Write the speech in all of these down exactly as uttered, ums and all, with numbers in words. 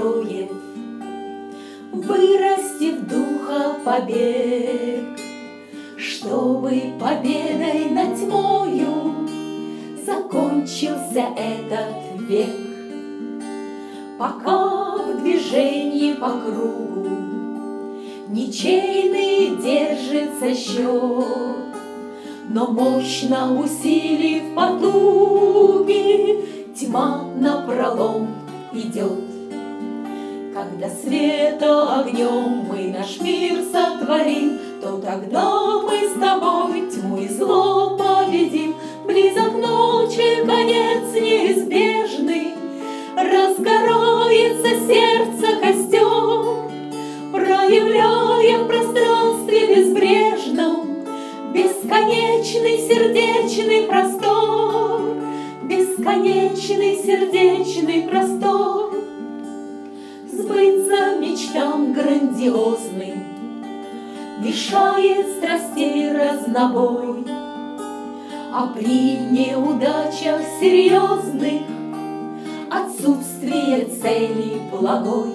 героев, вырастив духа побег, чтобы победой над тьмою закончился этот век. Пока в движении по кругу ничейный держится счет, но мощно усилив потуги, тьма напролом идет. Когда света огнем мы наш мир сотворим, то тогда мы с тобой тьму и зло победим. Близок ночи конец неизбежный, разгорается сердце костер, проявляя в пространстве безбрежном бесконечный сердечный простор, бесконечный сердечный простор. Сбыться мечтам грандиозным мешает страстей разнобой, а при неудачах серьезных отсутствие цели благой.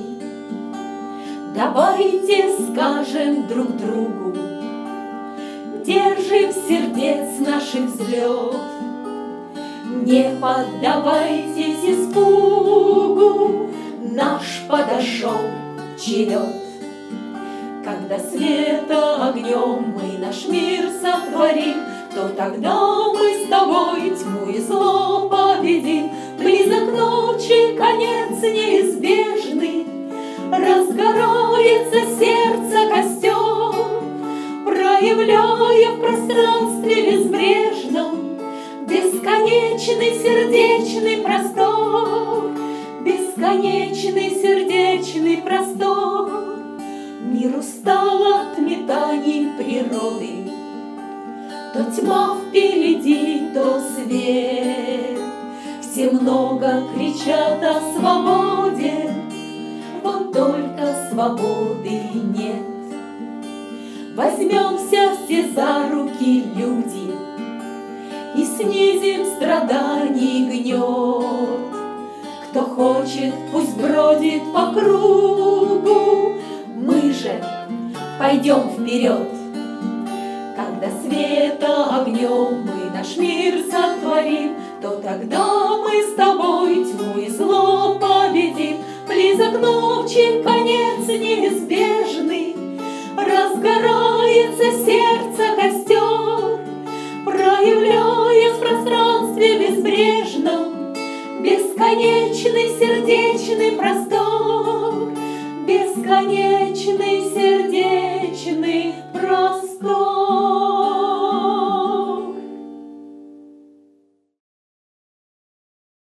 Давайте скажем друг другу, держим сердец наших взлет, не поддавайтесь испугу, наш подошел черед. Когда света огнем мы наш мир сотворим, то тогда мы с тобой тьму и зло победим. Близок ночи конец неизбежный, разгорается сердце костер, проявляя в пространстве безбрежном бесконечный сердечный простор, бесконечный сердечный простор. Мир устал от метаний природы, то тьма впереди, то свет. Все много кричат о свободе, вот только свободы нет. Возьмемся все за руки, люди, и снизим страданий гнет. Кто хочет, пусть бродит по кругу, мы же пойдем вперед. Когда света огнем мы наш мир сотворим, то тогда мы с тобой тьму и зло победим. Близок ночи конец неизбежный, разгорается сердце костер, проявляя в пространстве безбрежном бесконечный сердечный простор, бесконечный сердечный